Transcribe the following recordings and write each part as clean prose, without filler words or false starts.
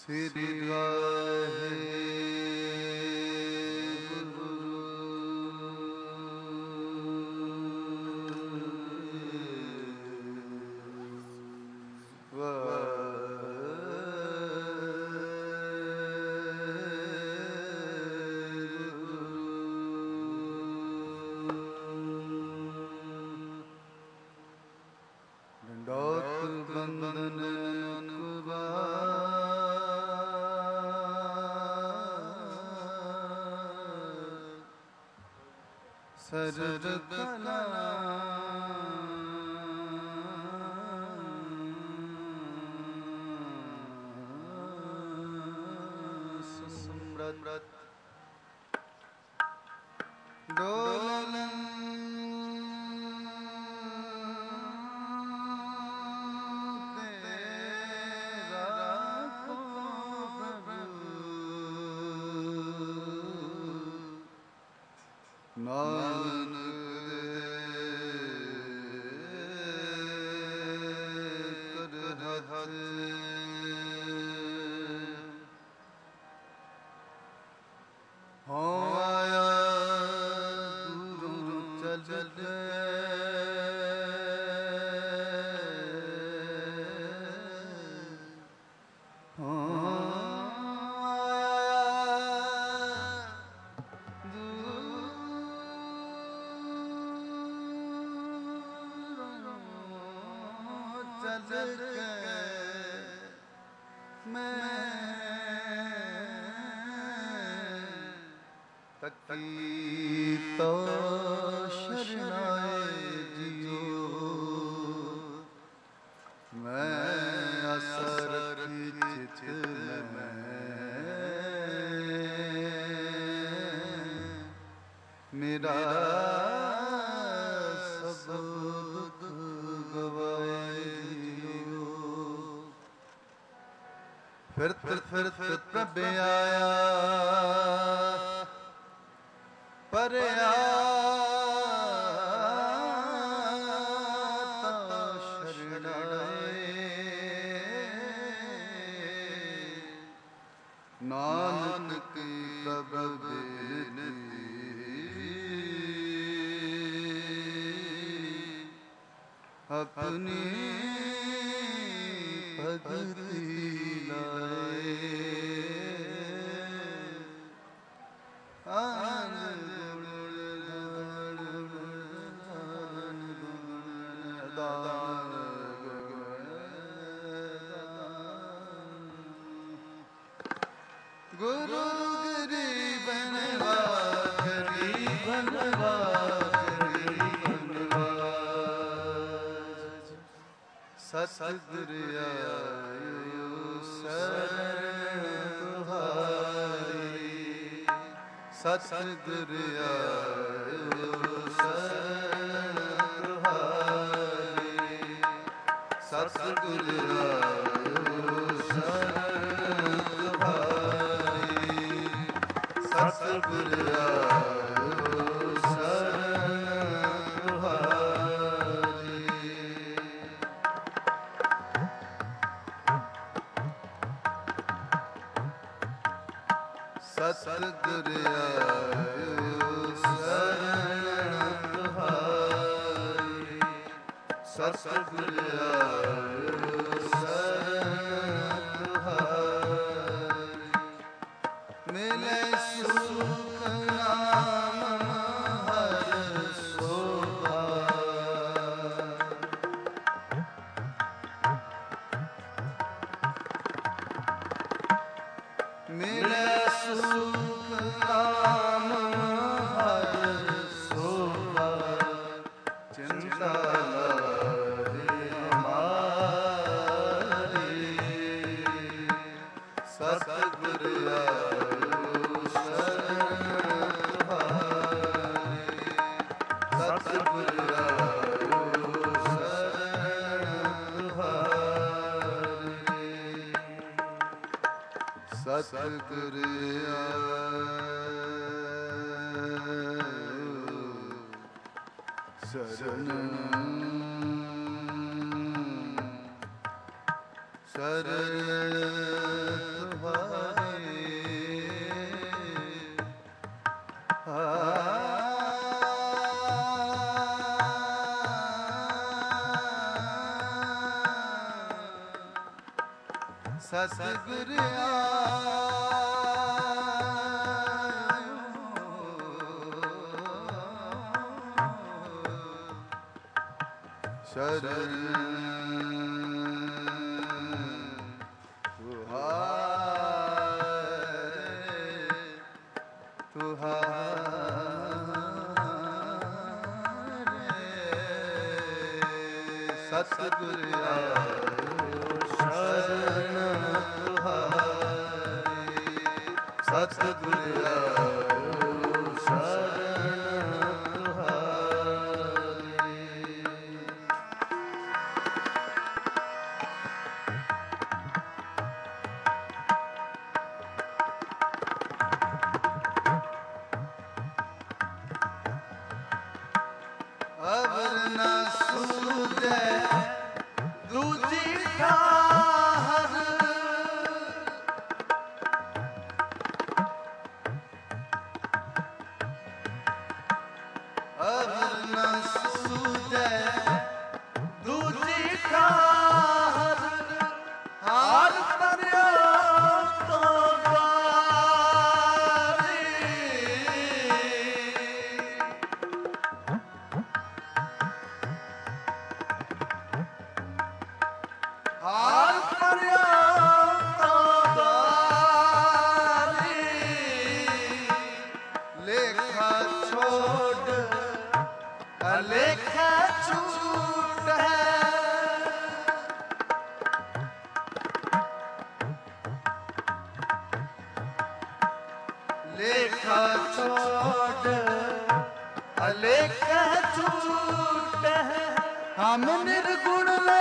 ਸ੍ਰੀ ਵਾਹਿਗੁਰੂ ਡੰਡੋਤ ਬੰਦਨ ਸਰਦ ਕਲਾ ਸੁਸਮ੍ਰਤ ਡੋਲਨ ਨਾਨਕ ਦੇ ਕਰ ਹੱਥ ਹੋ ਆਇਆ ਦੂਰੋਂ ਚੱਲ ਚੱਲ ਕੇ ਮੈਂ ਤਕੀ ਤੋ ਸ਼ਰਨਾਏ ਜੀਓ ਮੈਂ ਅਸਰ ਚਿਤ ਮੈਂ ਮੇਰਾ ਸਭ ਦੁੱਖ ਗਵਾਏ ਫਿਰ ਪ੍ਰਭ ਆਇਆ ਪਰਿਆ ਤਾ ਸ਼ਰਣਾਏ ਨਾਨਕ ਪ੍ਰਭ ਬੇਨਤੀ ਆਪਣੀ ਭਗਤੀ ਗੁਰੂ ਗਰੀਬਨਵਾ ਗਰੀਬਨਵਾ ਗਰੀਬਨਵਾਜ ਸਤਿਗੁਰ ਆਇਓ ਸ਼ਰਨ ਤੁਹਾਰੀ ਸਤਿਗੁਰ ਆਇਓ ਸ਼ਰਨ ਤੁਹਾਰੀ ਸਤਿਗੁਰ ਆਇਓ ਸ਼ਰਨ ਤੁਹਾਰੀ ਸਤਿਗੁਰ ਆਇਓ ਸ਼ਰਨ ਤੁਹਾਰੀ ਸਤਿਗੁਰ ਆਇਓ ਸ਼ਰਨ ਤੁਹਾਰੀ ਸਤਿਗੁਰ ਆਇਓ ਸ਼ਰਨ ਤੁਹਾਰੀ ਮਿਲੇ ਸੁਖ ਨਾਮ ਹਰਿ ਸੋਭਾ ਮਿਲੇ ਸੁਖ ਨਾਮ ਹਰਿ ਸੋਭਾ ਚਿੰਤਾ ਲਾਹੇ ਹਮਾਰੀ ਸਤਿਗੁਰ ਆਇਓ ਸ਼ਰਨ ਤੁਹਾਰੀ ਸਤਿਗੁਰ ਆਇਓ ਸ਼ਰਨ ਤੁਹਾਰੀ ਸਤਿਗੁਰ ਆਇਓ ਸ਼ਰਨ ਸ਼ਰਨ ਸਤਿਗੁਰ ਸ਼ਰਨ ਸਤਿਗੁਰ ਆਇਓ ਸ਼ਰਨ ਤੁਹਾਰੀ ਸਤਿਗੁਰ ਆਇਓ ਸ਼ਰਨ ਤੁਹਾਰੀ ਅਵਰ ਨਾ ਸੂਝੈ ਦੂਜੀ ਠਾਹਰ ਅਵਰ ਨਾ ਸੂਝੈ ਦੂਜੀ ਠਾਹਰ ਹਾਰ ਤਰਿਆ ਤੋਂ ਹਾਰ ਤਰਿਆ ਤਾਰੀ ਲੇਖਾ ਛੋੜ ਅਲੇਖਾ ਛੂਟ ਹੈ ਲੇਖਾ ਛੋੜ ਅਲੇਖਾ ਛੂਟ ਹੈ ਹਮ ਨਿਰਗੁਣ ਲੈ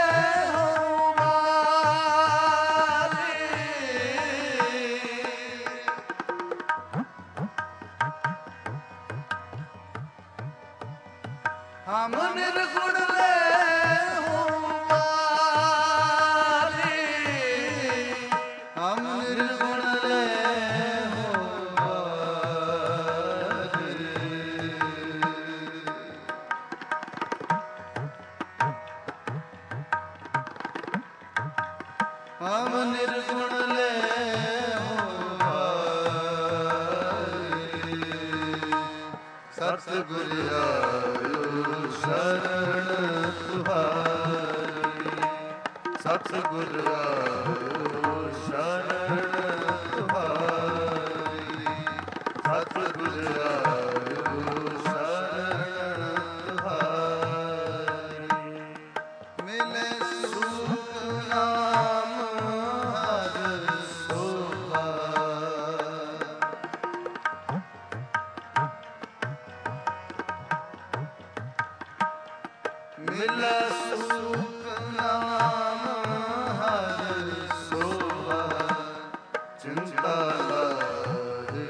ਹਮ ਨਿਰਗੁਣ ਲੈ ਹੋ ਮਾਰੀ ਹਮ ਨਿਰਗੁਣ ਲੈ ਹੋ ਮਾਰੀ ਹਮ ਨਿਰਗੁਣ ਲੈ ਹੋ ਮਾਰੀ ਸਤਿਗੁਰ ਆਇਓ ਸ਼ਰਨ ਤੁਹਾਰੀ ਸਤਿਗੁਰ ਆਇਓ ਸ਼ਰਨ ਤੁਹਾਰੀ ਸਤਿਗੁਰ ਆਇਓ ਸ਼ਰਨ ਤੁਹਾਰੀ ਮਿਲੇ ਸੁਖ ਨਾਮ ਹਰ ਸੋਭਾ ਮਿਲੇ ਸੁਖ ਨਾਮ ਹਰ ਸੋਭਾ ਚਿੰਤਾ ਲਾਹੇ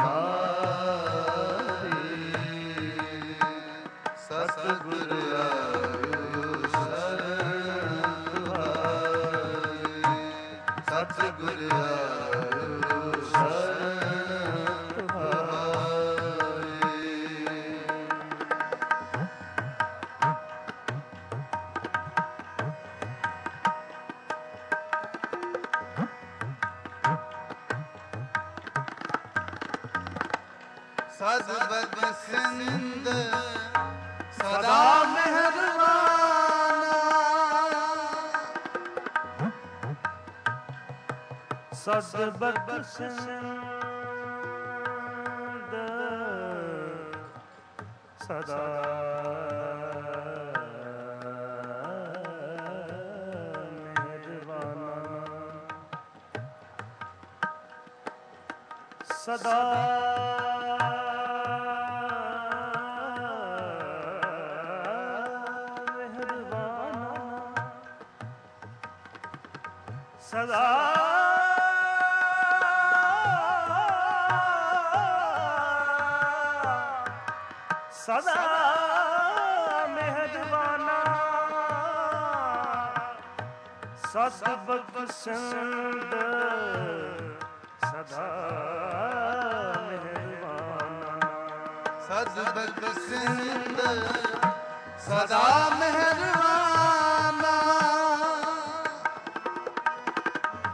ਹਮਾਰੀ ਸਤਿਗੁਰ ਆਇਓ ਸ਼ਰਨ ਤੁਹਾਰੀ ਸਤਿਗੁਰ ਆਇਓ ਸ਼ਰਨ ਤੁਹਾਰੀ ਸਤਿਬਦ ਸਿੰਧ ਸਦਾ ਮਿਹਰਬਾਨਾ ਸਤਿਬਦ ਸਿੰਧ ਸਦਾ ਮਿਹਰਬਾਨਾ ਸਦਾ ਸਦਾ ਸਦਾ ਮਿਹਰਬਾਨਾ ਸਤਿਬਦ ਸਿੰਧ ਸਦਾ ਮਿਹਰਬਾਨਾ ਸਤਿਬਦ ਸਿੰਧ ਸਦਾ ਮਿਹਰਬਾਨਾ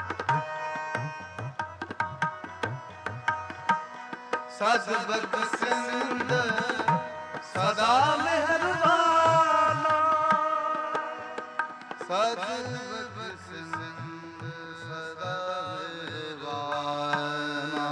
ਸਦ ਬਖਸ਼ਿੰਦ ਸਦਾ ਮਿਹਰਬਾਨਾ ਸਦ ਬਖਸ਼ਿੰਦ ਸਦਾ ਮਿਹਰਬਾਨਾ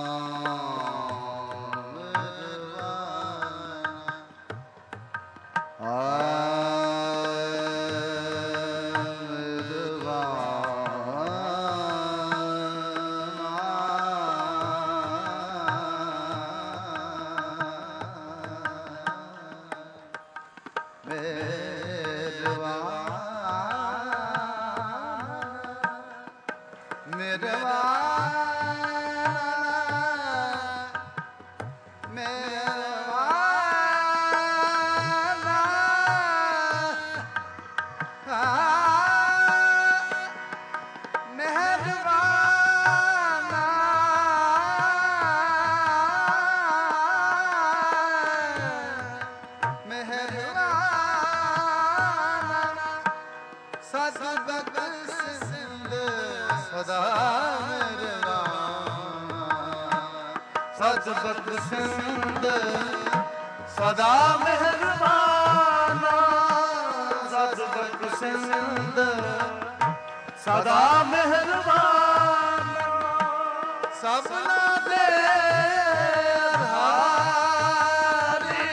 ਸਦ ਬਖਸ਼ਿੰਦ ਸਦਾ ਮਿਹਰਬਾਨਾ ਸਦ ਬਖਸ਼ਿੰਦ ਸਦਾ ਮਿਹਰਬਾਨਾ ਸਭਨਾ ਦੇ ਆਧਾਰੀ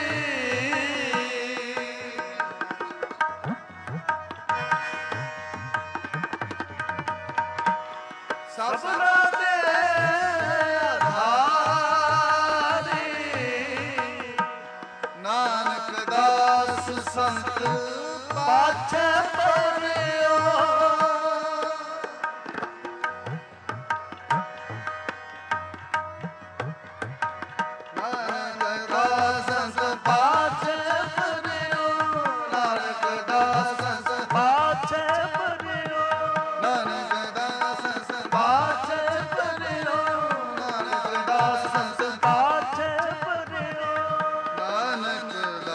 ਸਭਨਾ ਦੇ ਨਾਨਕ ਦਾਸ ਸੰਤ ਪਾਛੈ ਪਰਿਓ ਨਾਨਕ ਦਾਸ ਸੰਤ ਪਾਛੈ ਪਰਿਓ ਨਾਨਕ ਦਾਸ ਸੰਤ ਪਾਛੈ ਪਰਿਓ ਨਾਨਕ ਦਾਸ ਸੰਤ ਪਾਛੈ ਪਰਿਓ ਨਾਨਕ ਦਾਸ ਸੰਤ ਪਾਛੈ ਪਰਿਓ ਨਾਨਕ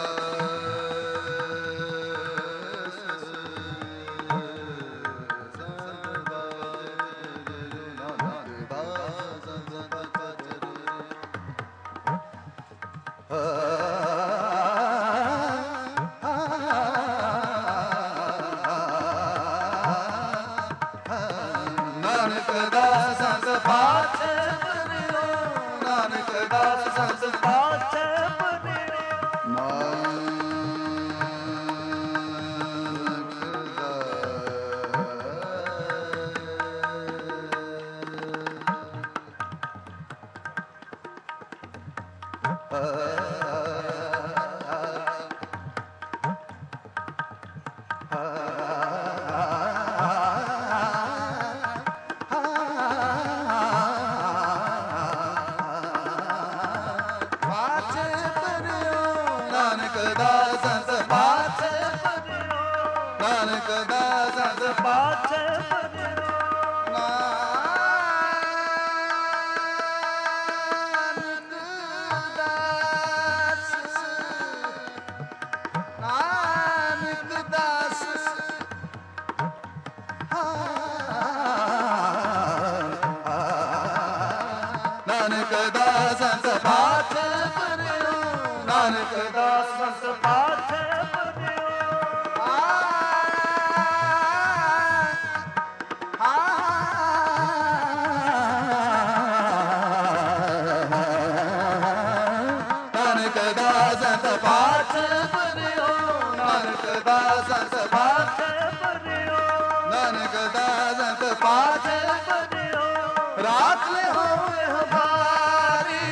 ਨਾਨਕ ਦਾਸ ਸੰਤ ਪਾਛੈ ਪਰਿਓ ਨਾਨਕ ਦਾਸ ਸੰਤ ਪਾਛੈ ਪਰਿਓ ਨਾਨਕ ਦਾਸ ਸੰਤ ਪਾਛੈ ਪਰਿਓ ਨਾਨਕ ਦਾਸ ਸੰਤ ਪਾਛੈ ਪਰਿਓ ਨਾਨਕ ਦਾਸ ਨਾਨਕ ਦਾਸ ਸੰਤ ਪਾਛੈ ਪਰਿਓ ਨਾਨਕ ਦਾਸ ਸੰਤ ਪਾਛੈ ਪਰਿਓ ਨਾਨਕ ਦਾਸ ਸੰਤ ਪਾਛੈ ਪਰਿਓ ਨਾਨਕ ਦਾਸ ਸੰਤ ਪਾਛੈ ਪਰਿਓ ਨਾਨਕ ਦਾਸ ਸੰਤ ਪਾਛੈ ਪਰਿਓ ਰਾਤ ਲੈ ਹੋਏ ਹਮਾਰੀ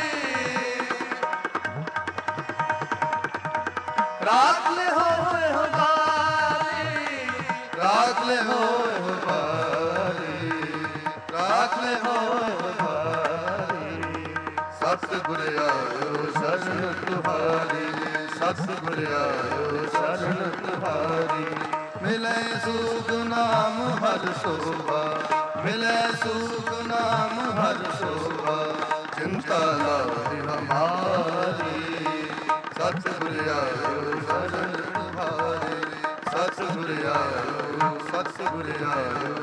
ਰਾਤ ਲੈ ਹੋਏ ਹਮਾਰੀ ਰਾਤ ਲੈ ਹੋਏ ਹਮਾਰੀ ਰਾਤ ਲੈ ਹੋਏ ਹਮਾਰੀ ਸਤਿਗੁਰ ਆਇਓ ਸ਼ਰਨ ਤੁਹਾਰੀ ਸਤਿਗੁਰ ਆਇਓ ਸ਼ਰਨ ਤੁਹਾਰੀ ਮਿਲੇ ਸੂਖ ਨਾਮ ਹਰ ਸੋਭਾ ਮਿਲੇ ਸੂਖ ਨਾਮ ਹਰ ਸੋਭਾ ਚਿੰਤਾ ਲਾਵੀ ਹਮਾਰੀ ਸਤਿਗੁਰ ਆਇਓ ਸ਼ਰਨ ਤੁਹਾਰੀ ਸਤਿਗੁਰ ਆਇਓ ਸਤਿਗੁਰ ਆਇਓ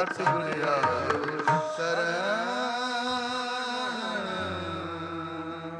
ਸਤਿਗੁਰ ਆਇਓ ਸ਼ਰਨ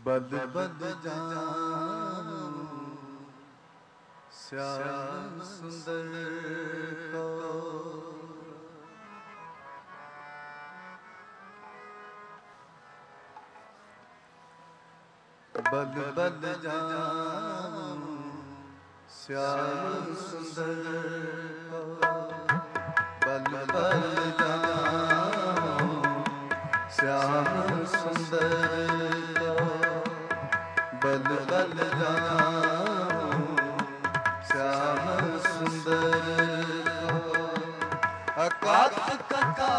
बल बल जानू श्याम सुंदर को। बल बल जानू श्याम सुंदर को। बल बल जानू श्याम सुंदर को। बल बल जानू श्याम सुंदर को। अकात कका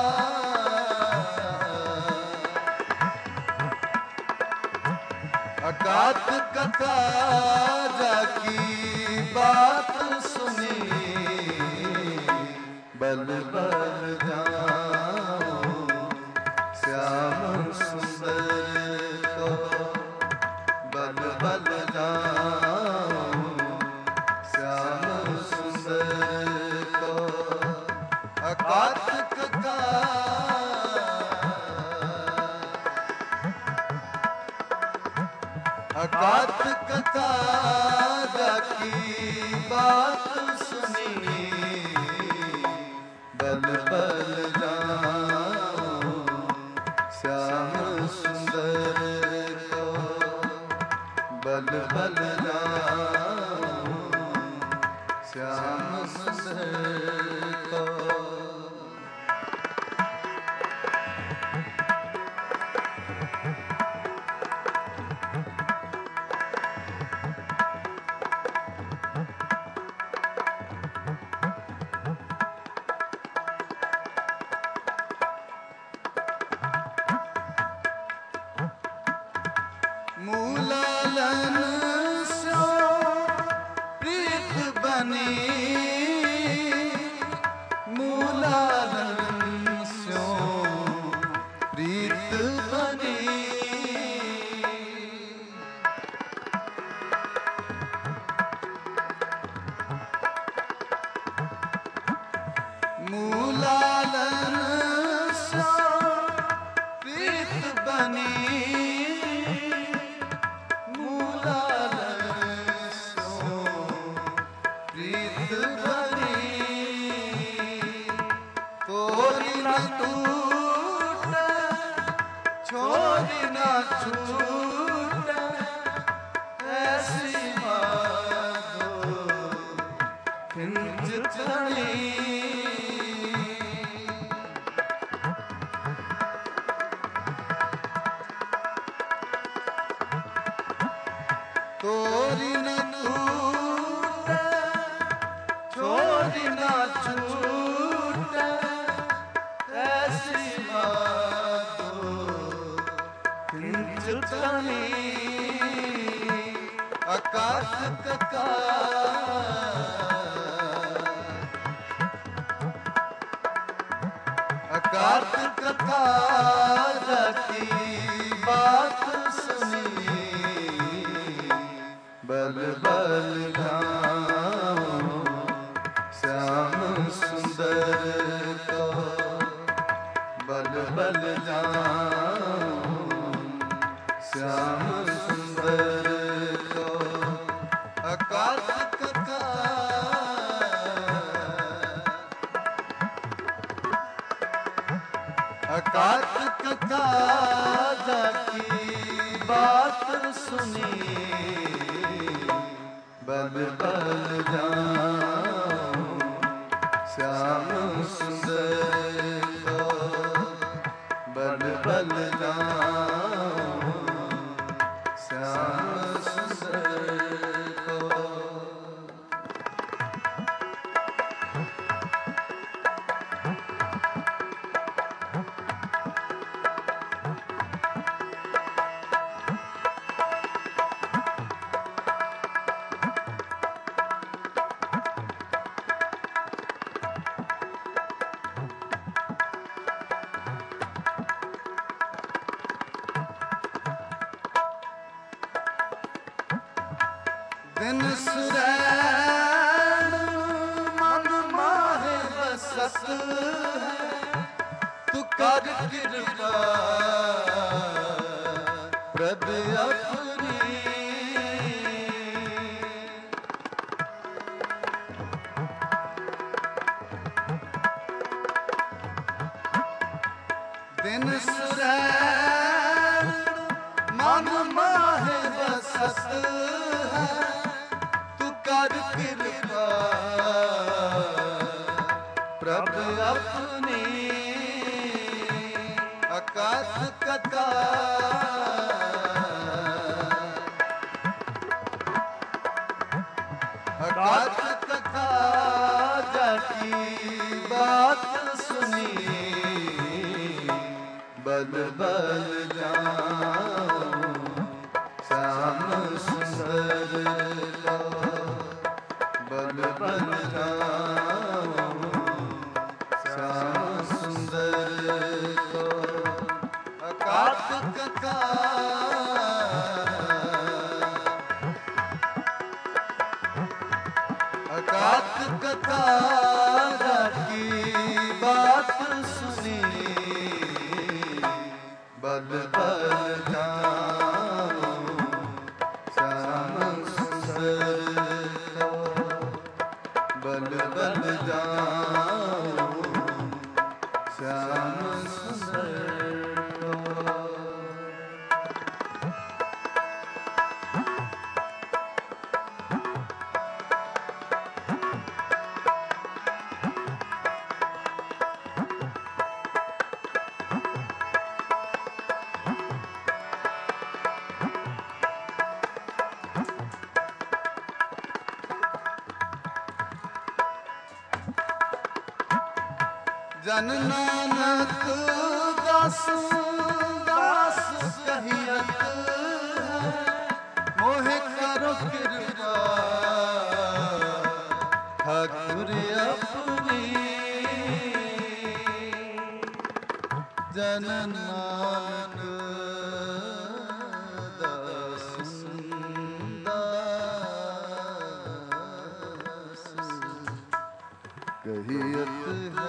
अकात कका जाकी बात सुनी। बल बल जानू श्याम सुंदर को। बल बल जानू श्याम सुंदर को। अकात कका अकात कका जाकी बात सुनी। बल बल जानू श्याम सुंदर को। बल बल जानू श्याम सुंदर को। मूलालन स्यो प्रीत बनी। मूलालन स्यो प्रीत बनी। मूलालन स्यो प्रीत बनी। छोरी ना छूट ऐसी माधो खिंच चढ़ी। तोरी न टूट छोरी ना छूट ऐसी चुटनी। अकात कका अकात कका जाकी बात सुनी। बल बल जानू श्याम सुंदर को। बल बल जानू श्याम सुंदर को। अकात कका अकात कका जाकी बात सुनी। बल बल जानू श्याम सुंदर को। बल बल जानू श्याम सुंदर को। दिन सुरैन मन माहे बसत है। तू कर कृपा प्रभु दिन सुरैण मन माहे बसत है, तू कर कृपा प्रभु अपनी अकाथ कथा। अकाथ कथा जाकी बात सुनी, बल बल जाऊं श्याम सुंदर लो, बल बल जाऊं श्याम सुंदर लो। अकाथ कथा अकाथ कथा की बात सुनी, बल बल जाऊं श्याम सुंदर लो, बल बल जाऊं श्याम सुंदर लो। जन नानक दास दास कहियत है, मोहे करो कृपा ठाकुर अपनी। जन नानक दास दास कहियत है,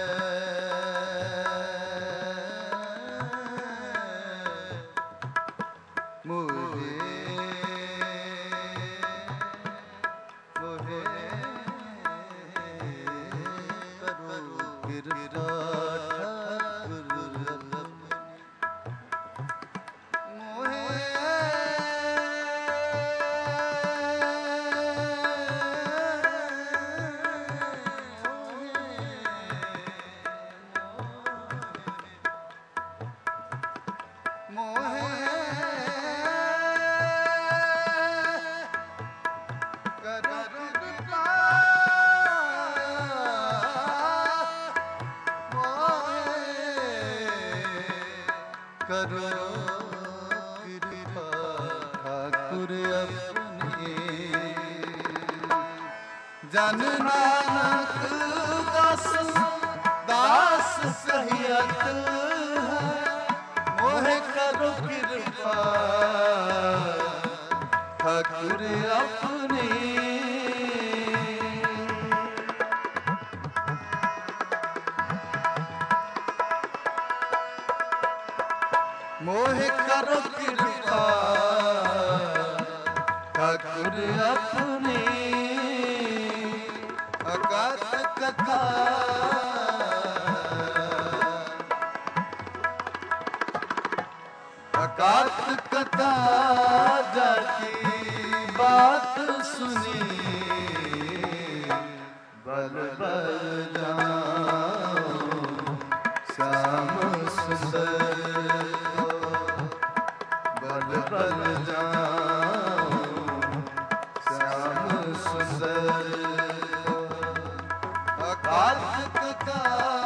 करो कृपा ठाकुर अपनी। जन नानक दास दास कहियत है, मोहे करो कृपा ठाकुर अपनी। मोहे करो कृपा ठाकुर अपनी। अकाथ कथा अकाथ कथा जाकी बात सुनी, बल बल जाऊं श्याम सुंदर लो, बल बल जाऊं श्याम सुंदर लो। अकाथ कथा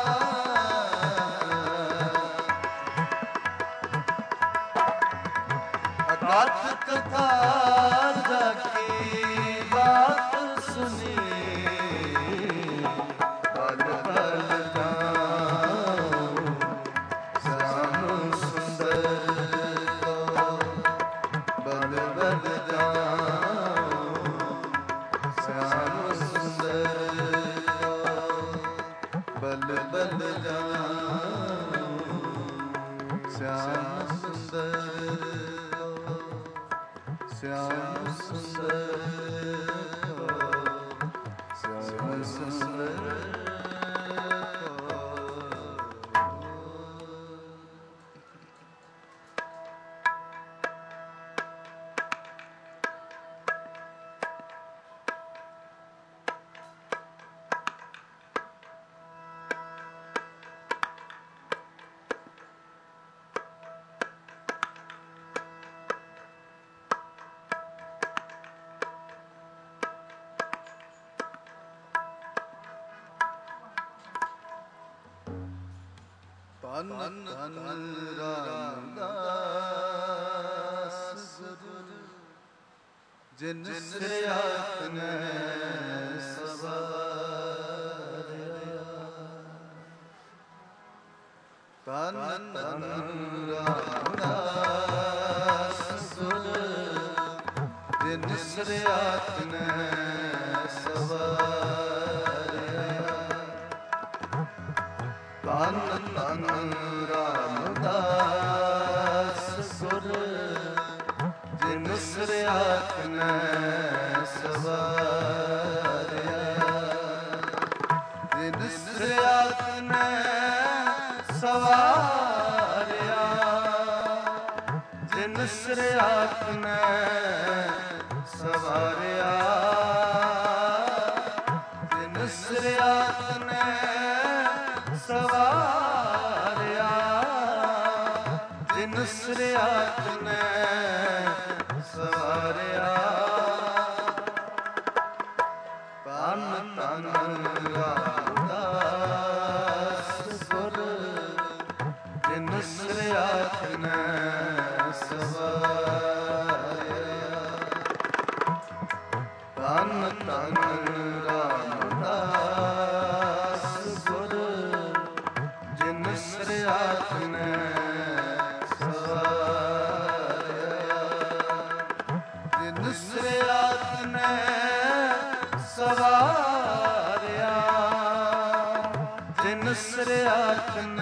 अकाथ कथा जाकी बात सुनी, बल बल जाऊं श्याम सुंदर लो, बल बल जाऊं श्याम सुंदर लो, बल बल जाऊं श्याम सुंदर लो, श्याम सुंदर लो, श्याम सुंदर लो। ਧਨ ਧਨ ਰਾਮਦਾਸ ਗੁਰੂ ਜਿਨ ਸਿਆਤਨ ਸਵਾਰਿਆ। ਧਨ ਧਨ ਰਾਮਦਾਸ ਗੁਰੂ ਜਿਨ ਸਿਆਤਨ ਸਵਾਰਿਆ। ਧਨ ਧਨ ਰਾਮਦਾਸ ਗੁਰੂ ਜਿਨ ਸਿਆਤਨ ਸਵਾਰਿਆ। ਜਿਨ ਸਿਆਤਨ ਸਵਾਰਿਆ। ਜਿਨ ਸਿਆਤਨ ਸਵਾਰਿਆ। ਜਿਨ ਸਿਆਤਨ ਸਵਾਰਿਆ। ਜਿਨ ਸਿਆਤਨ ਸਵਾਰਿਆ। ਧਨ ਧਨ ਰਾਮਦਾਸ ਗੁਰੂ ਜਿਨ ਸਿਆਤਨ ਸਵਾਰਿਆ। ਧਨ ਧਨ ਰਾਮਦਾਸ ਗੁਰੂ ਜਿਨ ਸਿਆਤਨ ਸਵਾਰਿਆ। ਜਿਨ ਸਿਆਤਨ ਸਵਾਰਿਆ। ਜਿਨ ਸਿਆਤਨ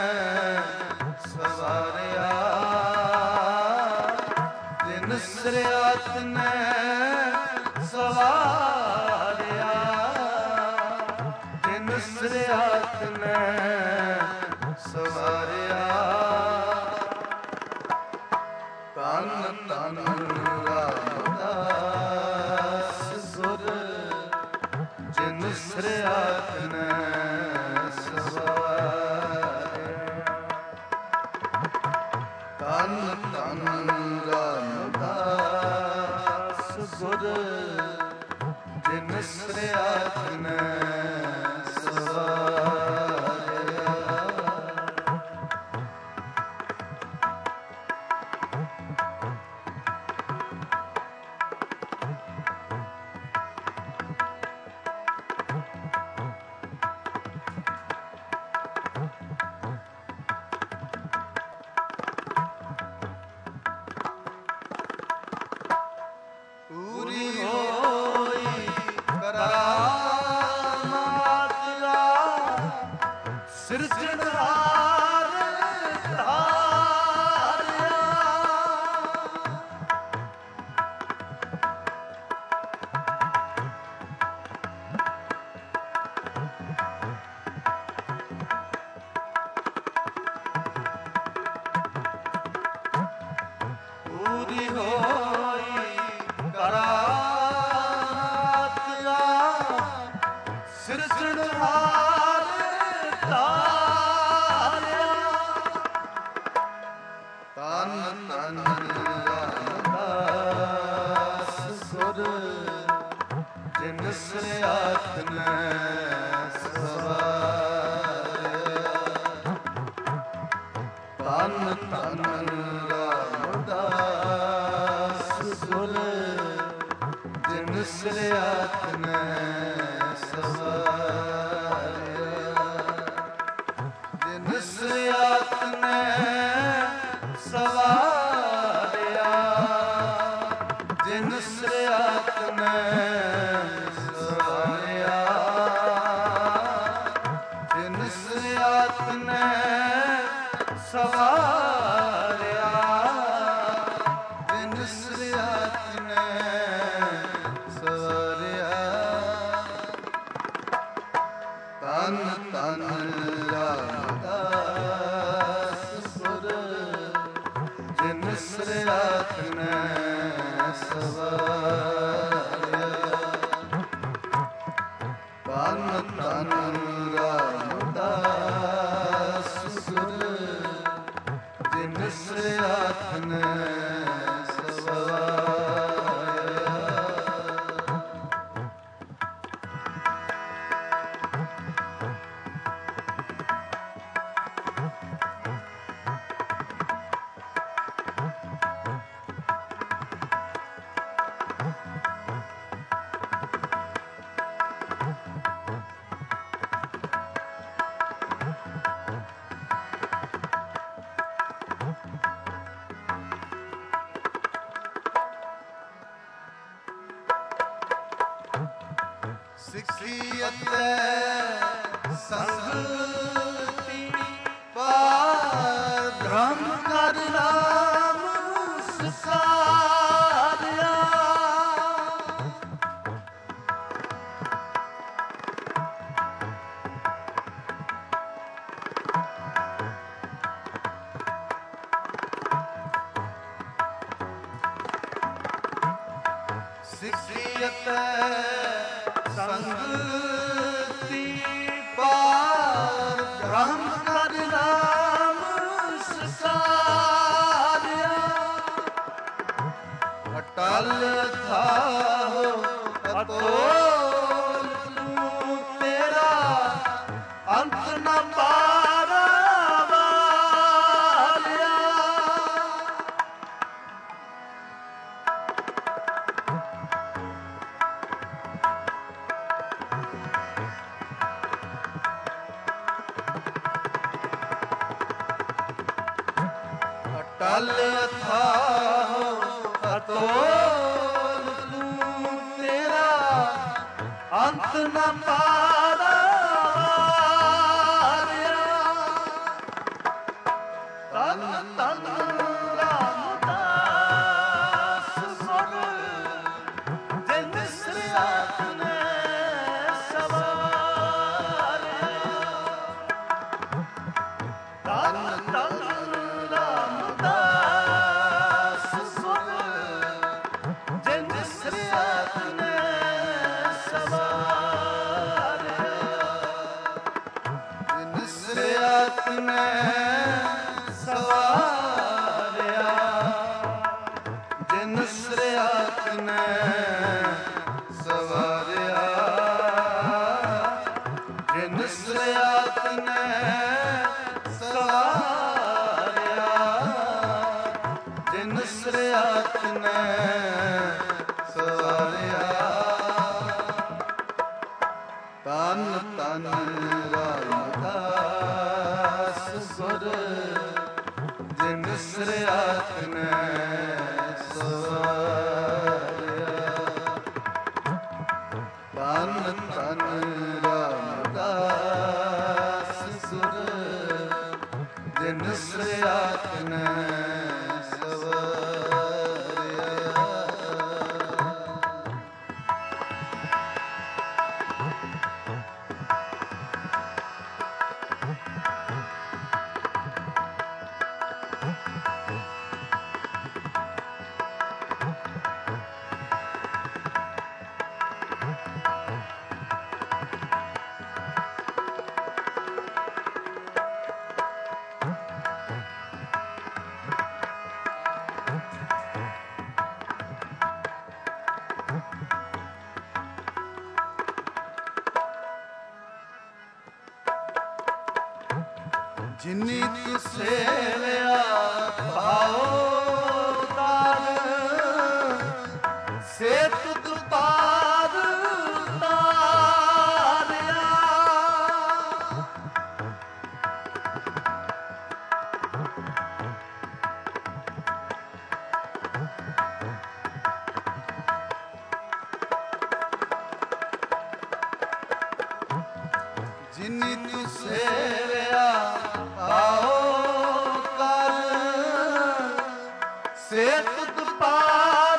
ਸਵਾਰਿਆ। ਜਿਨ ਸਿਆਤਨ ਸਵਾਰਿਆ। ਜਿਨ ਸਿਆਤਨ ਸਵਾਰਿਆ। ਧਨ ਧਨ ਰਾਮਦਾਸ ਗੁਰੂ ਜਿਨ ਸਿਆਤਨ ਸਵਾਰਿਆ। ਧਨ ਧਨ ਰਾਮਦਾਸ ਗੁਰੂ ਜਿਨ ਸਿਆਤਨ ਸਵਾਰਿਆ। ਪੂਰੀ ਹੋਈ ਕਰਾਮਾਤ ਦਾ ਸਿਰਜਣਹਾਰ ਧਾਰਿਆ। ਪੂਰੀ ਹੋਈ ਕਰਾਮਾਤ ਦਾ ਸਿਰਜਣਹਾਰ ਧਾਰਿਆ। ਧਨ ਧਨ ਰਾਮਦਾਸ ਗੁਰੂ ਜਿਨ ਸਿਆਤਨ ਸਵਾਰਿਆ। ਧਨ ਧਨ ਰਾਮਦਾਸ ਗੁਰੂ ਜਿਨ ਸਿਆਤਨ ਸਵਾਰਿਆ। ਜਿਨ ਸਿਆਤਨ ਸਵਾਰਿਆ। ਜਿਨ ਸਿਆਤਨ ਸਵਾਰਿਆ। ਜਿਨ ਸਿਆਤਨ ਸਵਾਰਿਆ। ਜਿਨ ਸਿਆਤਨ ਸਵਾਰਿਆ। ਧਨ ਧਨ ਰਾਮਦਾਸ ਗੁਰੂ ਜਿਨ ਸਿਆਤਨ ਸਵਾਰਿਆ। ਧਨ ਧਨ ਰਾਮਦਾਸ ਗੁਰੂ ਜਿਨ ਸਿਆਤਨ ਸਵਾਰਿਆ। ਸੰਗਤੀ ਪਾਰ ਬ੍ਰਹਮ ਕਰ ਨਾਮ ਸਾਰਿਆ। ਸਿੱਖਿਅਤ ਸੰਗਤੀ ਪਾਰ ਬ੍ਰਹਮ ਕਰ ਨਾਮ ਸਾਰਿਆ। ਅਟਲ ਥਾਹੁ ਅਤੋਲ ਤੂੰ ਤੇਰਾ ਅੰਤ ਨ ਪਾਰਾਵਾਰਿਆ। ਅਟਲ ਥਾਹੁ ਅਤੋਲ ਤੂੰ ਤੇਰਾ ਅੰਤ ਨ ਪਾਰਾਵਾਰਿਆ। ਤਨ ਤਨ ਰਾਮਦਾਸ ਗੁਰ ਜਿਨ ਸਿਰਜਤ ਨੇ ਸਵਾਰਿਆ। ਤਨ ਤਨ ਰਾਮਦਾਸ ਗੁਰ ਜਿਨ ਸਿਰਜਤ ਨੇ ਸਵਾਰਿਆ। ਜਿਨ ਸਿਰਜਤ ਨੇ ਸਵਾਰਿਆ। ਜਿਨ ਸਿਰਜਤ ਨੇ ਸਵਾਰਿਆ। ਜਿਨ ਸਿਰਜਤ ਨੇ ਸਵਾਰਿਆ। ਜਿਨ ਸਿਰਜਤ ਨੇ ਸਵਾਰਿਆ। ਤਨ ਤਨ ਰਾਮਦਾਸ ਗੁਰ ਜਿਨ ਸਿਰਜਤ ਨੇ ਸਵਾਰਿਆ। ਤਨ ਤਨ ਰਾਮਦਾਸ ਗੁਰ ਜਿਨ ਸਿਰਜਤ ਨੇ ਸਵਾਰਿਆ। ਜਿਨੀ ਤੂੰ ਸੇਵਿਆ ਭਾਉ ਤਾਰ ਸੇ ਤੁਧ ਪਾਰ ਤਾਰਿਆ। ਜਿਨੀ ਤੂੰ ਸੇਵਿਆ ਭਾਉ ਕਰ ਸੇ ਤੁਧ ਪਾਰ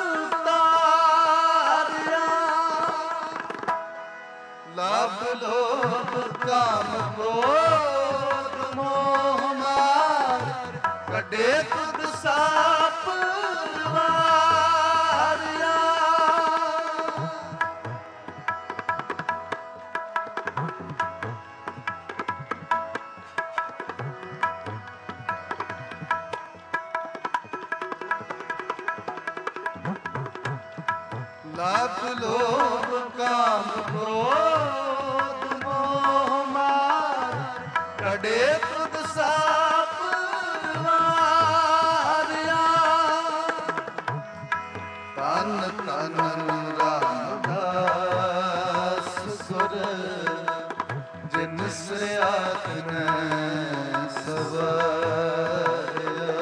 ਤਾਰਿਆ। ਲਭ ਲੋਭ ਕਾਮ ਕ੍ਰੋਧ ਮੋਹ ਮਾਰ ਕੱਢੇ ਤੁਧ ਸਾਪ ਵਾਰਿਆ। ਲਭ ਲੋਭ ਕਾਮ ਕ੍ਰੋਧ ਮੋਹ ਮਾਰ ਕੱਢੇ ਤੁਧ ਸਾਪ ਵਾਰਿਆ। ਤਨ ਤਨ ਰਾਮਦਾਸ ਗੁਰ ਜਿਨ ਸਿਰਜਤ ਨੇ ਸਵਾਰਿਆ।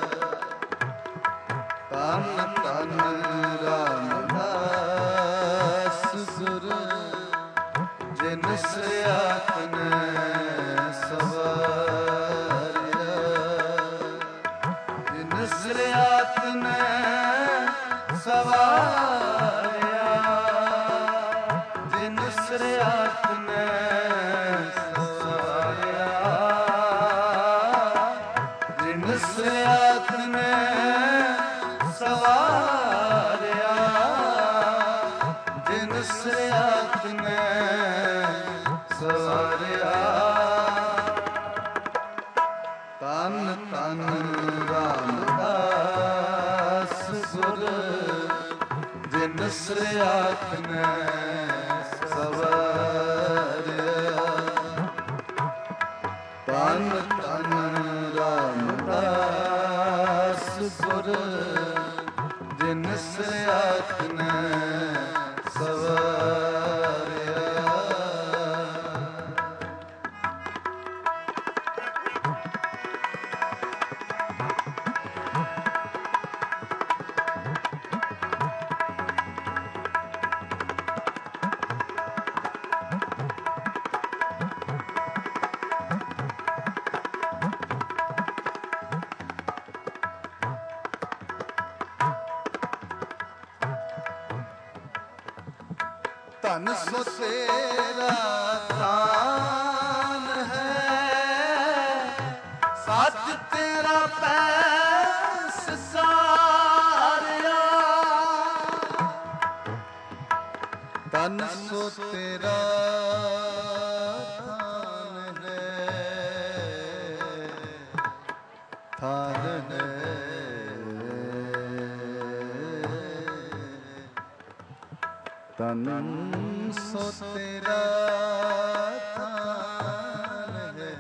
ਤਨ ਤਨ ਰਾਮਦਾਸ ਗੁਰ ਜਿਨ ਨਿਸਰਿਆ ਤਨੈ ਸਵਾਰਿਆ ਨਿਸਰਿਆ ਤਨੈ ਸਵਾਰਿਆ ਨਿਸਰਿਆ ਤਨੈ ਸਵਾਰਿਆ ਨਿਸਰਿਆ ਤਨੈ ਸਵਾਰਿਆ ਨਿਸਰਿਆ ਤਨੈ ਸਵਾਰਿਆ ਤਨ ਤਨ ਰਾਮਦਾਸ ਗੁਰ ਨਿਸਰਿਆ ਤਨੈ ਸਵਾਰਿਆ ਤਨ ਤਨ ਰਾਮਦਾਸ ਗੁਰ ਨਿਸਰਿਆ ਤਨੈ ਸਵਾਰਿਆ ਧਨ ਸੋ ਤੇਰਾ ਤਾਨ ਹੈ ਸੱਚ ਤੇਰਾ ਪੈਸ ਸਾਰਿਆ ਧਨ ਸੋ ਤੇਰਾ ਤਾਨ ਹੈ ਥਾਨ ਹੈ ਤਨ ਸੋ ਤੇਰਾ ਤਾਨ ਹੈ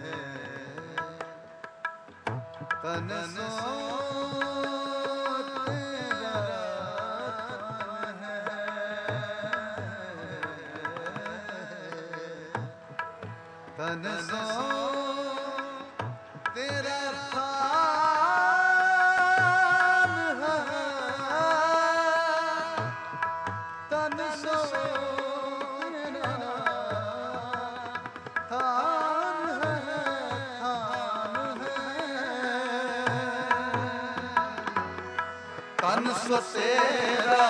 ਤਨ ਸੋ ਤੇਰਾ ਤਾਨ ਹੈ ਤਨ ਸੋ ਤੇਰਾ ਤਾਨ ਹੈ ਤਨ ਸੋ ਤਨ ਸੋ ਤੇਰਾ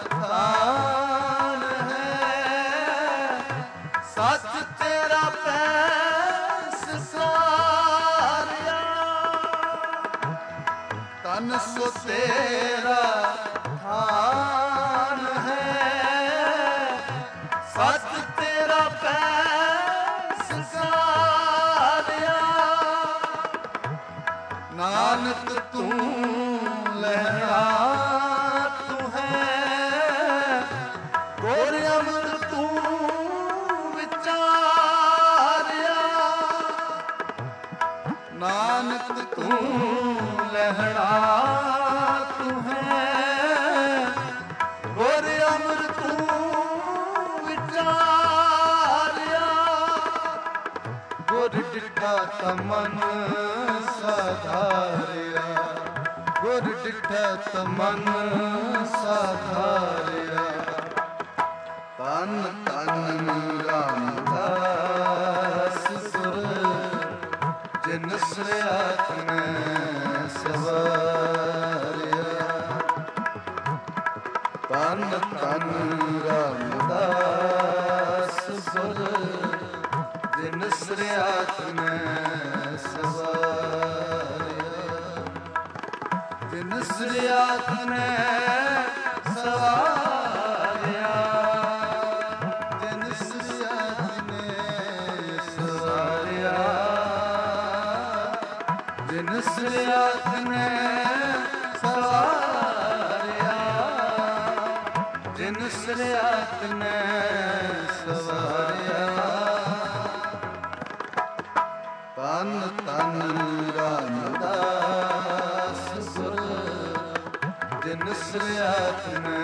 ਤਾਨ ਹੈ ਸੱਚ ਤੇਰਾ ਪੈਸ ਸਾਰਿਆ ਤਨ ਸੋ ਤੇਰਾ ਤਾਨ ਹੈ ਸੱਚ ਤੇਰਾ ਪੈਸ ਸਾਰਿਆ ਨਾਨਕ ਤੂੰ ਲਹਿਰਾ ਤੂੰ ਹੈ ਗੁਰ ਅੰਮ੍ਰਿਤ ਤੂੰ ਵਿਚਾਰਿਆ ਨਾਨਕ ਤੂੰ ਲਹਿਰਾ ਤੂੰ ਹੈ ਗੁਰ ਅੰਮ੍ਰਿਤ ਤੂੰ ਵਿਚਾਰਿਆ ਗੁਰ ਡਿਠਾ ਤਮਨ ਸਾਧਾਰਿਆ ਗੁਰ ਡਿਠਾ ਤਮਨ ਸਾਧਾਰਿਆ ਤਨ ਤਨ ਰਾਮਦਾਸ ਗੁਰ ਨਿਸਰਿਆ ਤਨੈ ਸਵਾਰਿਆ ਤਨ ਤਨ ਰਾਮਦਾਸ ਗੁਰ ਨਿਸਰਿਆ ਤਨੈ ਸਵਾਰਿਆ ਨਿਸਰਿਆ ਤਨੈ ਸਵਾਰਿਆ ਨਿਸਰਿਆ ਤਨੈ ਸਵਾਰਿਆ ਨਿਸਰਿਆ ਤਨੈ ਸਵਾਰਿਆ ਨਿਸਰਿਆ ਤਨੈ ਸਵਾਰਿਆ ਤਨ ਤਨ ਰਾਮਦਾਸ ਗੁਰ ਨਿਸਰਿਆ ਤਨੈ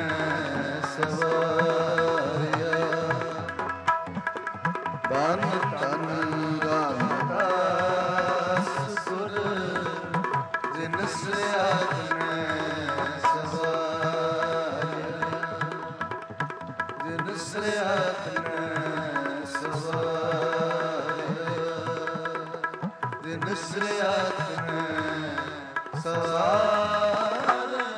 ਸਵਾਰਿਆ ਤਨ ਤਨ ਰਾਮਦਾਸ ਗੁਰ ਨਿਸਰਿਆ ਤਨੈ ਸਵਾਰਿਆ ਨਿਸਰਿਆ ਤਨੈ ਸਵਾਰਿਆ ਬਿਸਰਿਆ ਤਨੈ ਸਾਰ।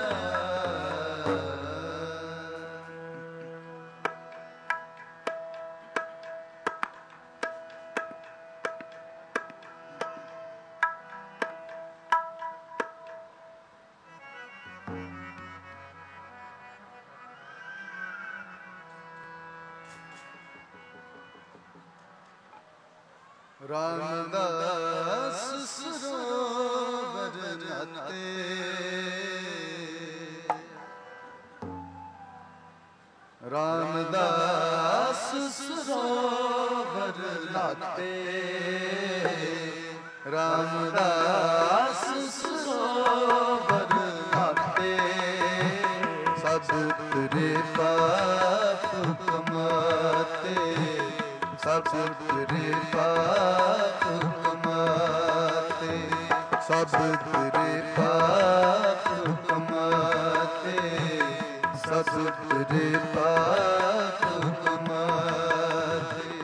ਰਾਮਦਾਸ ਸਰੋਵਰ ਨਾਤੇ, ਰਾਮਦਾਸ ਸਰੋਵਰ ਨਾਤੇ, ਰਾਮਦਾਸ ਸਰੋਵਰ ਨਾਤੇ, ਸਭ ਤੇਰੇ ਪਾਪ ਕਮਾਤੇ, ਸਭ ਤੇਰੇ ਪਾਪ ਕਮਾਤੇ, ਸਭ ਤੇਰੇ ਪਾਪ ਕਮਾਤੇ, ਸਭ ਤੇਰੇ ਪਾਪ ਕਮਾਤੇ।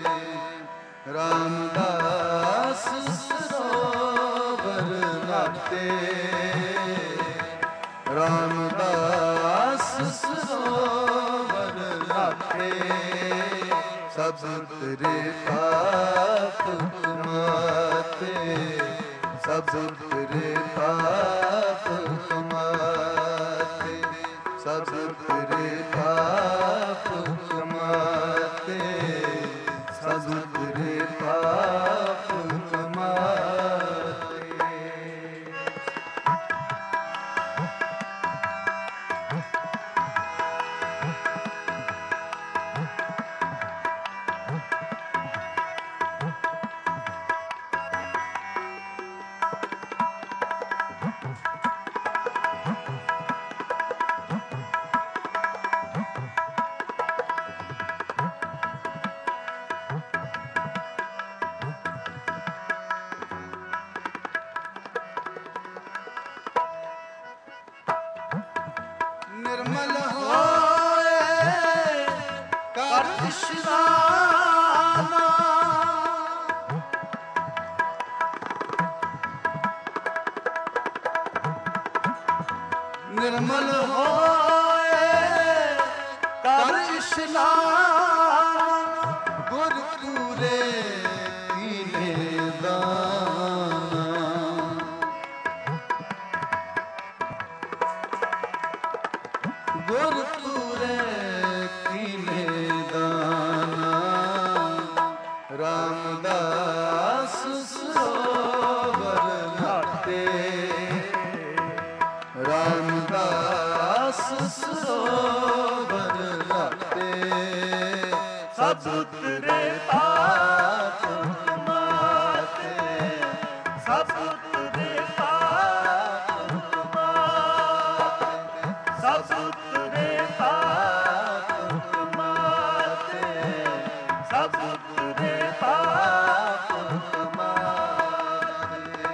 ਰਾਮਦਾਸ ਸਰੋਵਰ ਨਾਤੇ, ਰਾਮਦਾਸ ਸਰੋਵਰ ਨਾਤੇ, ਸਭ ਤੇਰੇ ਪਾਪ ਕਮਾਤੇ, ਸਭ ਤੇਰੇ ਪਾਪ ਕਮਾਤੇ, ਸਭ ਤੇਰੇ ਪਾਪ ਕਮਾਤੇ, ਸਭ ਤੇਰੇ ਪਾਪ ਕਮਾਤੇ। ਨਿਰਮਲ ਹੋਏ ਕਰ ਇਸ਼ਨਾਨ, ਨਿਰਮਲ ਹੋਏ ਕਰ ਇਸ਼ਨਾਨ, ਗੁਰ ਪੂਰੇ ਕੀਨੇ ਦਾਨ, ਗੁਰ ਪੂਰੇ ਕੀਨੇ ਦਾਨ। ਰਾਮਦਾਸ ਸਰੋਵਰ ਨਾਤੇ, ਰਾਮਦਾਸ ਸਰੋਵਰ ਨਾਤੇ, ਸਭ ਤੇਰੇ ਪਾਪ ਕਮਾਤੇ, ਸਭ ਤੇਰੇ ਪਾਪ ਕਮਾਤੇ, ਸਭ ਤੇਰੇ ਪਾਪ ਕਮਾਤੇ, ਸਭ ਤੇਰੇ ਪਾਪ ਕਮਾਤੇ।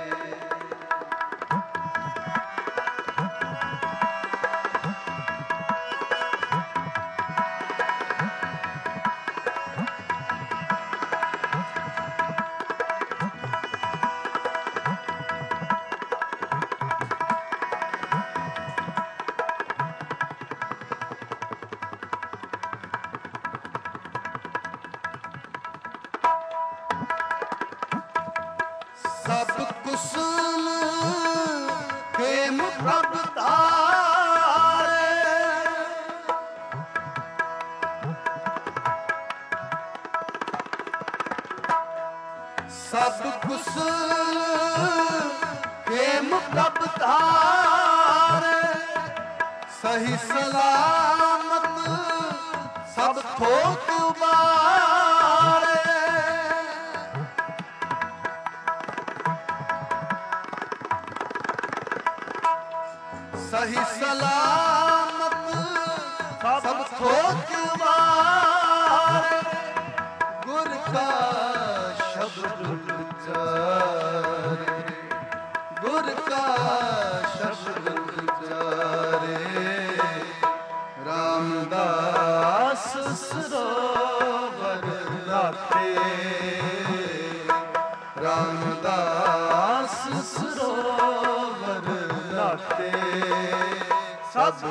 ਸਭ ਕੁਸਲ ਖੇਮ ਪ੍ਰਭ ਧਾਰੇ, ਸਭ ਕੁਸਲ ਖੇਮ ਪ੍ਰਭ ਧਾਰੇ, ਸਹੀ ਸਲਾਮਤ ਸਭ ਥੋਕ ਉਬਾਰੇ, ਸਹੀ ਸਲਾਮਤ ਸਭ ਥੋਕ ਵਾਰੇ, ਗੁਰ ਕਾ ਸ਼ਬਦ ਉਚਾਰੇ, ਗੁਰ ਕਾ ਸ਼ਬਦ ਉਚਾਰੇ। ਰਾਮਦਾਸ ਸਰੋਵਰ ਨਾਤੇ, ਰਾਮਦਾਸ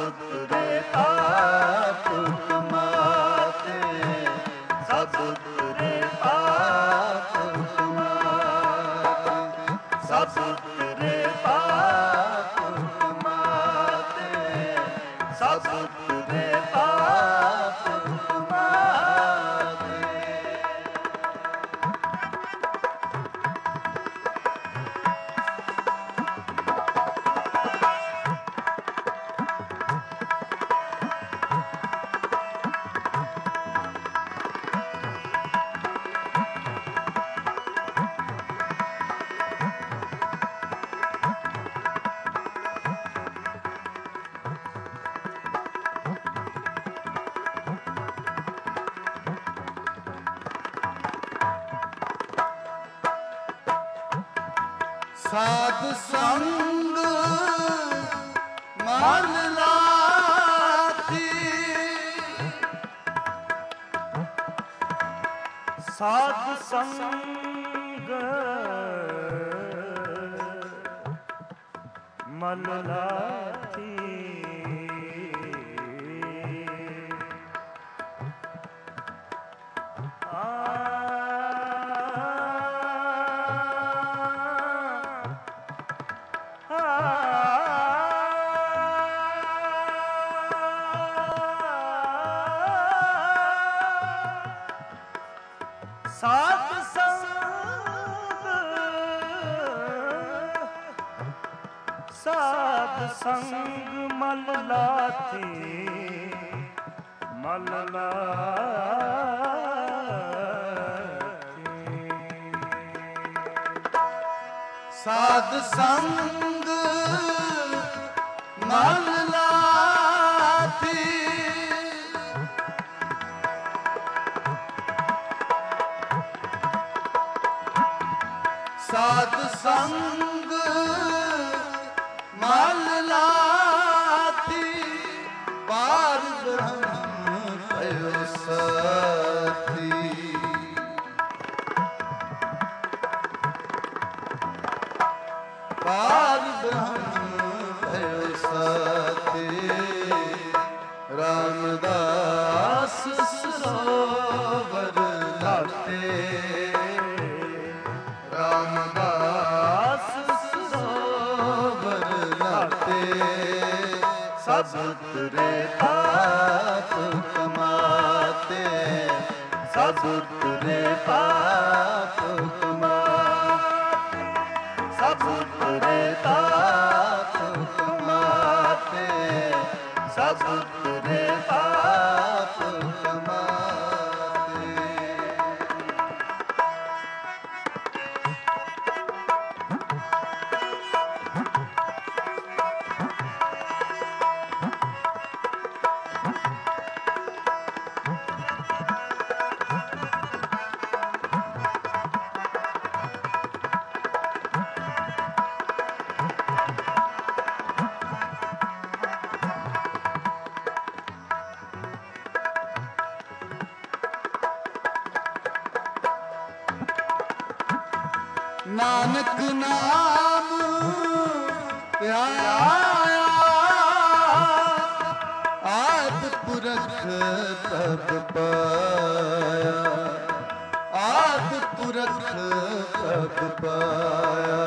ਸਬੁਤਰੇ ਪਾਪ ਕਮਾਤੇ, ਸਬੁਤਰੇ ਪਾਪ ਕਮਾਤੇ, ਸਬੁਤਰੇ ਪਾਪ ਕਮਾਤੇ, ਸਬੁਤਰੇ ਪਾਪ ਕਮਾਤੇ। ਸਾਧ ਸੰਗ ਮਨ ਲਾਥੀ, ਸਾਧ ਸੰਗ ਮਨ ਲਾਥੀ, ਸਾਧ ਸੰਗ ਮਲ ਲਾਥੀ, ਮਲ ਲਾਥੀ। ਸਾਧ ਸੰਗ ਮਨ ਲਾਥੀ, ਸਾਧ ਸੰਗ ਮਨ ਲਾਥੀ, ਪਾਰ ਬ੍ਰਹਮ ਭਇਓ ਸਾਥੀ। ਪਾਰ ਬ੍ਰਹਮ ਭਇਓ ਸਾਥੀ, ਰਾਮਦਾਸ ਸਰੋਵਰ ਲਾਤੇ, ਰਾਮਦਾਸ ਸਰੋਵਰ ਲਾਤੇ, ਸਬੁਤਰੇ ਪਾਪ ਕਮਾਤੇ, ਸਬੁਤਰੇ ਪਾਪ ਕਮਾਤੇ, ਸਬੁਤਰੇ ਪਾਪ ਕਮਾਤੇ, ਸਬੁਤਰੇ ਪਾਪ ਕਮਾਤੇ। ਨਾਨਕ ਨਾਮ ਧਿਆਇਆ, ਆਦਿ ਪੁਰਖ ਪ੍ਰਭ ਪਾਇਆ, ਆਦਿ ਪੁਰਖ ਪ੍ਰਭ ਪਾਇਆ,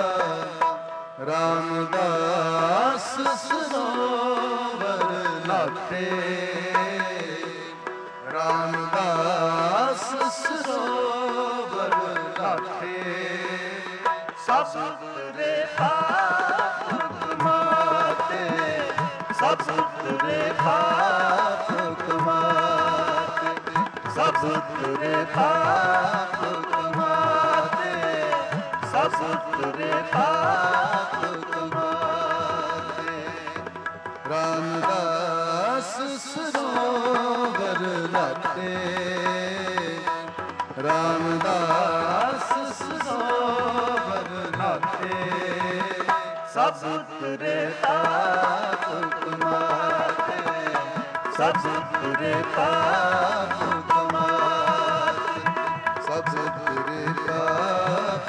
ਰਾਮਦਾਸ ਸਰੋਵਰ ਲਾਤੇ, ਰਾਮਦਾਸ ਸਰੋਵਰ ਲਾਤੇ, ਸਬੁਤਰੇ ਪਾਪ ਕਮਾਤੇ, ਸਬੁਤਰੇ ਪਾਪ ਕਮਾਤੇ, ਸਬੁਤਰੇ ਪਾਪ ਕਮਾਤੇ, ਸਬੁਤਰੇ ਪਾਪ ਕਮਾਤੇ, ਰਾਮਦਾਸ ਸਰੋਵਰ ਲਾਤੇ, ਰਾਮਦਾਸ ਸਰੋਵਰ ਲਾਤੇ, ਸਬੁਤਰੇ ਪਾਪ ਕਮਾਤੇ, ਸਬੁਤਰੇ ਪਾਪ ਕਮਾਤੇ, ਸਬੁਤਰੇ ਪਾਪ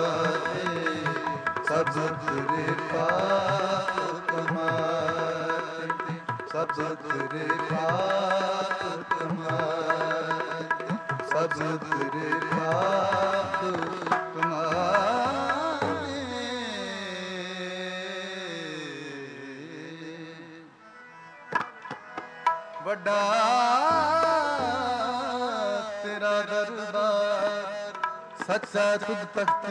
ਕਮਾਤੇ, ਸਬੁਤਰੇ ਪਾਪ ਕਮਾਤੇ। ਸਭ ਤੇਰੇ ਬਾਤ ਤੁਮਾਰੇ, ਸਭ ਤੇਰੇ ਬਾਤ ਤੁਮਾਰੇ। ਵੱਡਾ ਤੇਰਾ ਦਰਬਾਰ, ਸੱਚਾ ਤੁਧ ਤਖਤ,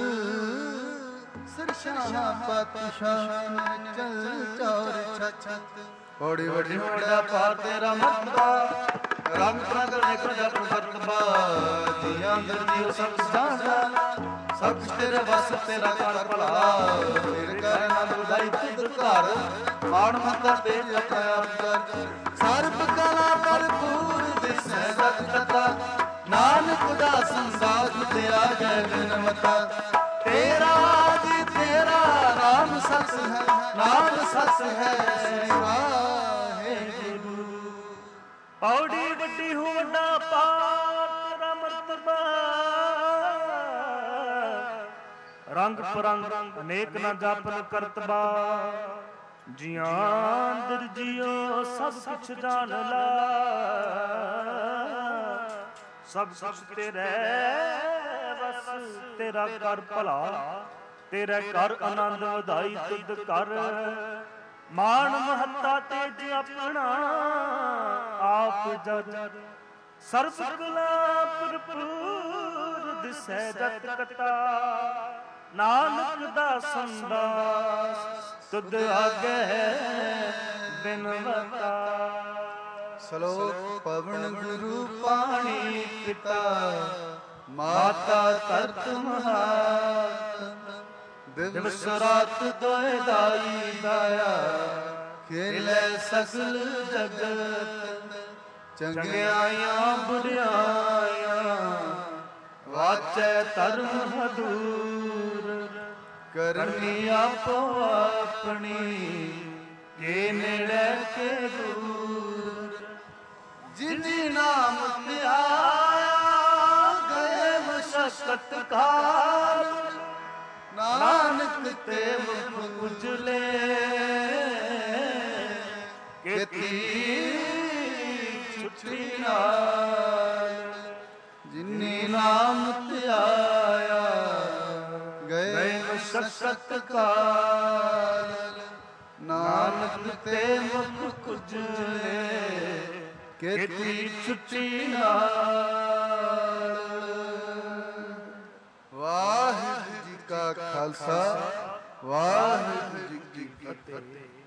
ਸਰਸ਼ਾਹ ਪਾਤਸ਼ਾਹ ਚਲ ਚੌਰ ਛਛ। ਬੜੀ ਵੱਡੀ ਵੱਡਾ ਪਾਰ ਤੇਰਾ ਮਰਤਬਾ, ਰੰਗ ਰੰਗ ਨਿਕਲ ਜਪ ਵਰਤਬਾ। ਜੀਆਂ ਅੰਦਰ ਜੀਉ ਸਭ ਜਾਣਦਾ, ਸਭ ਤੇਰੇ ਵਸ ਤੇਰਾ ਕਰ ਭਲਾ। ਤੇਰੇ ਘਰ ਆਨੰਦ ਵਧਾਈ ਤੁਧ ਘਰ, ਮਾਣ ਮੱਤਾ ਤੇ ਆਪਣਾ ਆਪ ਕਰ। ਸਰਬ ਕਲਾ ਭਰਪੂਰ ਦਿਸੈ ਸਤ ਕਥਾ, ਨਾਨਕ ਦਾਸਨ ਸਾਧ ਤੇਰਾ ਜੈ ਬਿਨਵਤਾ। ਤੇਰਾ ਜੀ ਤੇਰਾ ਨਾਮ ਸਚ ਹੈ, ਨਾਮ ਸਚ ਹੈ ਵਾਹਿਗੁਰੂ। ਪੌੜੀ ਵੱਡੀ ਹੋ ਵੱਡਾ ਪਾਰ ਤੇਰਾ ਮਰਤਬਾ, ਰੰਗ ਪਰੰਗ ਅਨੇਕ ਨਾ ਜਾਪਨ ਕਰਤਬਾ। ਜੀਆਂ ਅੰਦਰ ਜੀਓ ਸਭ ਕੁਛ ਜਾਣ ਲਾ, ਸਭ ਕੁਛ ਤੇਰੇ ਬਸ ਤੇਰਾ ਕਰ ਭਲਾ। ਤੇਰੇ ਘਰ ਆਨੰਦ ਵਧਾਈ ਤੁਧ ਕਰ, ਮਾਣ ਮਹੱਤਾ ਤੇਜ ਆਪਣਾ ਆਪ ਜਦ। ਸਰਬ ਕਲਾ ਭਰਪੂਰ ਦਿਸੈ ਜਤ ਕਤਾ, ਨਾਨਕ ਦਾਸਨ ਦਾਸ ਤੁਧ ਆਗੇ ਬਿਨਵਤਾ। ਸ਼ਲੋਕ ਪਵਨ ਗੁਰੂ ਪਾਣੀ ਪਿਤਾ, ਮਾਤਾ ਧਰਤ ਮਹਾਤ। ਦਿਵਸ ਰਾਤ ਦੋਇ ਦਾਈ ਦਾਇਆ, ਖੇਲੇ ਸਗਲ ਜਗਤ। ਚੰਗਿਆਈਆਂ ਬੁਢਿਆਈਆਂ, ਵਾਚੈ ਧਰਮ ਹਦੂਰ। ਕਰਨੀ ਆਪੋ ਆਪਣੀ, ਕੇ ਨੇੜੇ ਕੇ ਦੂਰ। ਜਿਨੀ ਨਾਮ ਧਿਆਇਆ, ਗਏ ਮਸ਼ਕਤ ਕਾਲ। ਨਾਨਕ ਤੇ ਮੁਖ ਉਜਲੇ, ਕੀਤੀ ਛੁੱਟੀ ਨਾਲ। ਜਿਨੀ ਨਾਮ ਧਿਆਇਆ, ਗਏ ਮਸ਼ਕਤ ਕਾਲ। ਨਾਨਕ ਤੇ ਮੁਖ ਉਜਲੇ, ਕੀਤੀ ਛੁੱਟੀ ਨਾਲ। ਵਾਹਿਗੁਰੂ ਜੀ ਕਾ ਖਾਲਸਾ, ਵਾਹਿਗੁਰੂ ਜੀ ਕੀ ਫਤਿਹ।